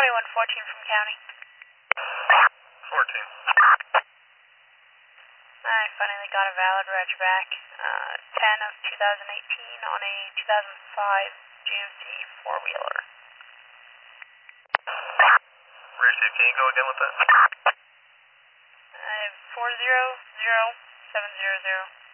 2114 from county. 14. I finally got a valid reg back. 10 of 2018 on a 2005 GMC four-wheeler. Receive, can you go again with that? 400700.